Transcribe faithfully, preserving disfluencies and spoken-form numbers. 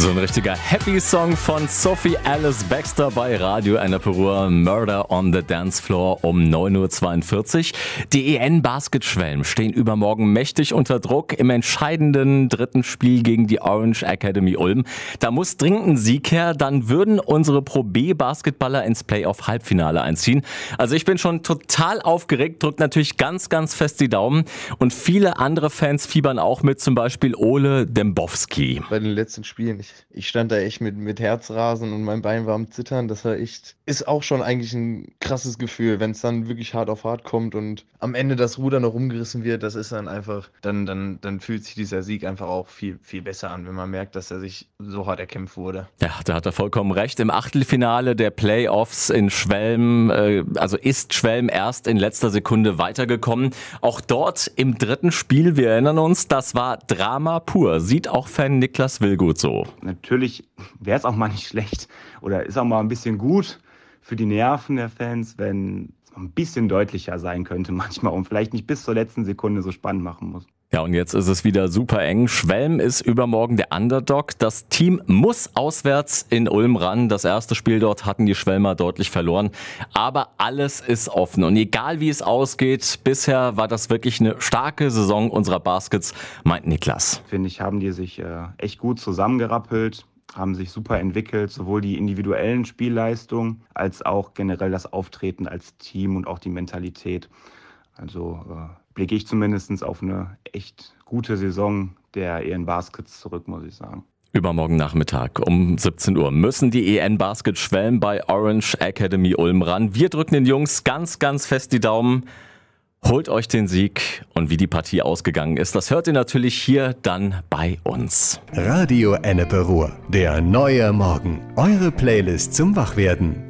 So ein richtiger Happy-Song von Sophie Alice Baxter bei Radio Ennepe Ruhr. Murder on the Dance Floor um neun Uhr zweiundvierzig. Die E N-Basket-Schwelm stehen übermorgen mächtig unter Druck im entscheidenden dritten Spiel gegen die Orange Academy Ulm. Da muss dringend ein Sieg her, dann würden unsere Pro B-Basketballer ins Playoff-Halbfinale einziehen. Also ich bin schon total aufgeregt, drückt natürlich ganz, ganz fest die Daumen. Und viele andere Fans fiebern auch mit, zum Beispiel Ole Dembowski. Bei den letzten Spielen, ich, ich stand da echt mit, mit Herzrasen und mein Bein war am Zittern. Das war echt, ist auch schon eigentlich ein krasses Gefühl, wenn es dann wirklich hart auf hart kommt und am Ende das Ruder noch rumgerissen wird. Das ist dann einfach, dann, dann, dann fühlt sich dieser Sieg einfach auch viel, viel besser an, wenn man merkt, dass er sich so hart erkämpft wurde. Ja, da hat er vollkommen recht. Im Achtelfinale der Playoffs in Schwelm, äh, also ist Schwelm erst in letzter Sekunde weitergekommen. Auch dort im dritten Spiel, wir erinnern uns, das war Drama pur. Sieht auch Fan Niklas Willgut so. Natürlich wäre es auch mal nicht schlecht oder ist auch mal ein bisschen gut für die Nerven der Fans, wenn es ein bisschen deutlicher sein könnte manchmal und vielleicht nicht bis zur letzten Sekunde so spannend machen muss. Ja, und jetzt ist es wieder super eng. Schwelm ist übermorgen der Underdog. Das Team muss auswärts in Ulm ran. Das erste Spiel dort hatten die Schwelmer deutlich verloren. Aber alles ist offen. Und egal wie es ausgeht, bisher war das wirklich eine starke Saison unserer Baskets, meint Niklas. Finde ich, haben die sich äh, echt gut zusammengerappelt, haben sich super entwickelt, sowohl die individuellen Spielleistungen als auch generell das Auftreten als Team und auch die Mentalität. Also äh, blicke ich zumindest auf eine echt gute Saison der E N Baskets zurück, muss ich sagen. Übermorgen Nachmittag um siebzehn Uhr müssen die E N Basket Schwelm bei Orange Academy Ulm ran. Wir drücken den Jungs ganz, ganz fest die Daumen. Holt euch den Sieg und wie die Partie ausgegangen ist, das hört ihr natürlich hier dann bei uns. Radio Ennepe Ruhr, der neue Morgen. Eure Playlist zum Wachwerden.